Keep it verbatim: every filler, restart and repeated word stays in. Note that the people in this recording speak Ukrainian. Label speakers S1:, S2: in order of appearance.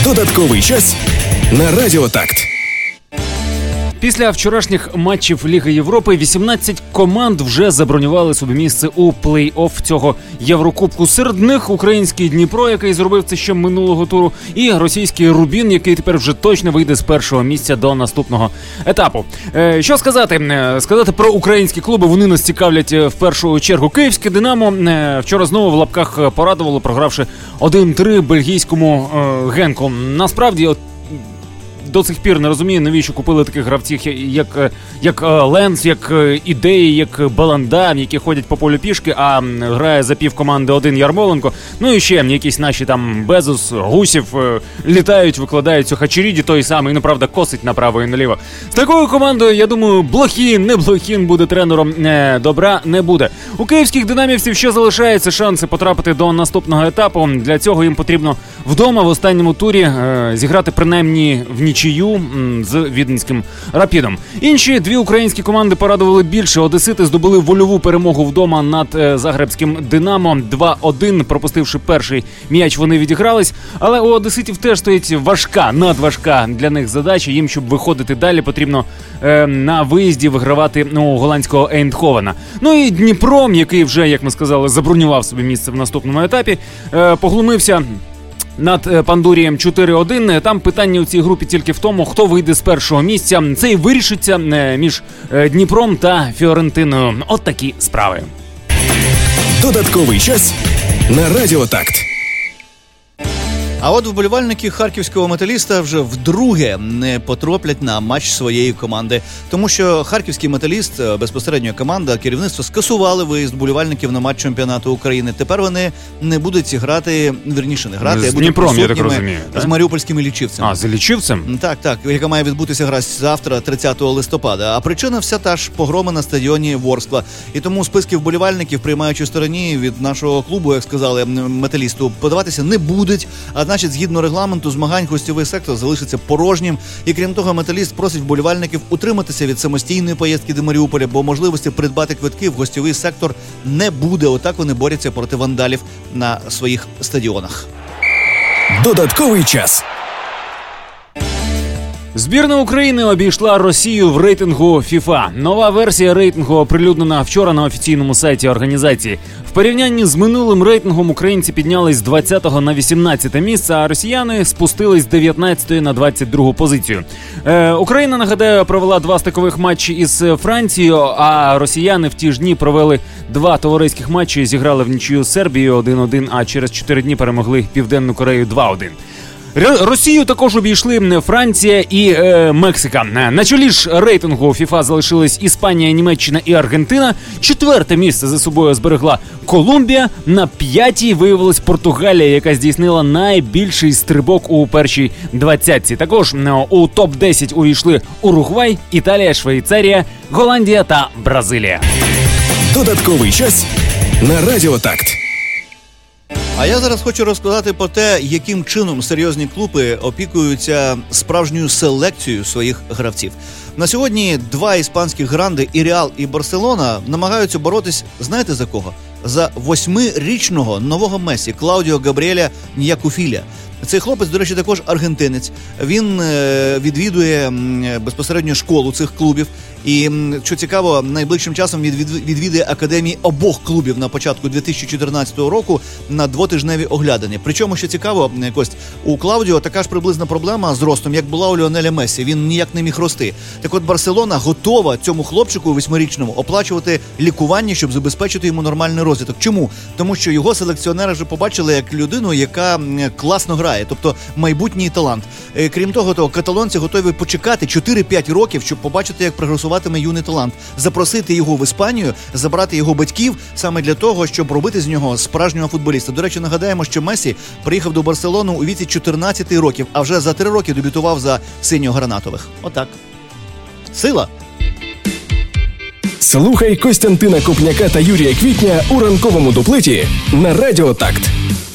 S1: Додатковий час на Радіо Такт.
S2: Після вчорашніх матчів Ліги Європи вісімнадцять команд вже забронювали собі місце у плей-офф цього Єврокубку. Серед них український Дніпро, який зробив це ще минулого туру, і російський Рубін, який тепер вже точно вийде з першого місця до наступного етапу. Е, що сказати? Сказати про українські клуби, вони нас цікавлять в першу чергу. Київське «Динамо» е, вчора знову в лапках порадувало, програвши один-три бельгійському е, Генку. Насправді, от, до сих пір не розумію, навіщо купили таких гравців, як, як Ленс, як Ідеї, як Баланда, які ходять по полю пішки, а грає за пів команди один Ярмоленко. Ну і ще якісь наші там Безус, Гусів літають, викладаються Хачеріді, той самий, ну правда, косить направо і наліво. З такою командою, я думаю, Блохін, не Блохін буде тренером, не, добра не буде. У київських динамівців ще залишаються шанси потрапити до наступного етапу. Для цього їм потрібно вдома в останньому турі е, зіграти принаймні в нічию з віденським Рапідом. Інші дві українські команди порадували більше. Одесити здобули вольову перемогу вдома над е, загребським Динамо. два-один, пропустивши перший м'яч, вони відігрались. Але у одеситів теж стоїть важка, надважка для них задача. Їм, щоб виходити далі, потрібно е, на виїзді вигравати ну, голландського Ейндховена. Ну і Дніпро, який вже, як ми сказали, забронював собі місце в наступному етапі, е, поглумився над Пандурієм чотири-один. Там питання у цій групі тільки в тому, хто вийде з першого місця. Це і вирішиться між Дніпром та Фіорентиною. От такі справи.
S1: Додатковий час на Радіо Такт.
S3: А от вболівальники харківського «Металіста» вже вдруге не потраплять на матч своєї команди. Тому що харківський «Металіст», безпосередньо команда, керівництво скасували виїзд вболівальників на матч чемпіонату України. Тепер вони не будуть грати, вірніше не грати,
S2: з
S3: а будуть
S2: Дніпром, я так розумію,
S3: з маріупольськими лічівцями.
S2: А, з лічівцем?
S3: Так, так, яка має відбутися гра завтра, тридцятого листопада. А причина вся та ж: погроми на стадіоні Ворскла. І тому списки вболівальників, приймаючи стороні від нашого клубу, як сказали, «Металісту», подаватися не будуть. А значить, згідно регламенту, змагань гостьовий сектор залишиться порожнім. І крім того, «Металіст» просить вболівальників утриматися від самостійної поїздки до Маріуполя, бо можливості придбати квитки в гостьовий сектор не буде. Отак вони борються проти вандалів на своїх стадіонах.
S1: Додатковий час.
S2: Збірна України обійшла Росію в рейтингу ФІФА. Нова версія рейтингу оприлюднена вчора на офіційному сайті організації. В порівнянні з минулим рейтингом українці піднялись з двадцятого на вісімнадцяте місце, а росіяни спустились з дев'ятнадцятої на двадцять другу позицію. Е, Україна, нагадаю, провела два стикових матчі із Францією, а росіяни в ті ж дні провели два товариських матчі, зіграли в нічию з Сербією один-один, а через чотири дні перемогли Південну Корею два-один. Росію також обійшли Франція і е, Мексика. На чолі ж рейтингу ФІФА залишились Іспанія, Німеччина і Аргентина. Четверте місце за собою зберегла Колумбія. На п'ятій виявилась Португалія, яка здійснила найбільший стрибок у першій двадцятці. Також у топ десять увійшли Уругвай, Італія, Швейцарія, Голландія та Бразилія.
S1: Додатковий час на Радіо Такт.
S3: А я зараз хочу розказати про те, яким чином серйозні клуби опікуються справжньою селекцією своїх гравців. На сьогодні два іспанських гранди, і Реал, і Барселона, намагаються боротись, знаєте за кого? За восьмирічного нового Месі Клаудіо Габріеля Ньякуфіля. Цей хлопець, до речі, також аргентинець. Він е, відвідує е, безпосередньо школу цих клубів. І, що цікаво, найближчим часом від, від, відвідує академії обох клубів на початку дві тисячі чотирнадцятого року на двотижневі оглядання. Причому, що цікаво, Кость, у Клаудіо така ж приблизна проблема з ростом, як була у Ліонеля Месі. Він ніяк не міг рости. Так от, Барселона готова цьому хлопчику восьмирічному оплачувати лікування, щоб забезпечити йому нормальний розвиток. Чому? Тому що його селекціонери вже побачили як людину, яка класно грає, тобто майбутній талант. Крім того, то каталонці готові почекати чотири-п'ять років, щоб побачити, як прогресуватиме юний талант, запросити його в Іспанію, забрати його батьків саме для того, щоб робити з нього справжнього футболіста. До речі, нагадаємо, що Месі приїхав до Барселони у віці чотирнадцяти років, а вже за три роки дебютував за синьо-гранатових. Отак. Сила!
S1: Слухай Костянтина Копняка та Юрія Квітня у ранковому дуплеті на Радіо Такт.